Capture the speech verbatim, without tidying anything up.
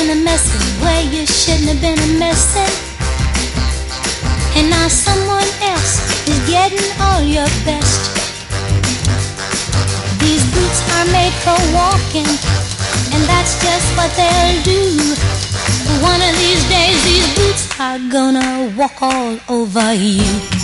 been a messing where you shouldn't have been a messing. And now someone else is getting all your best. These boots are made for walking, and that's just what they'll do. One of these days these boots are gonna walk all over you.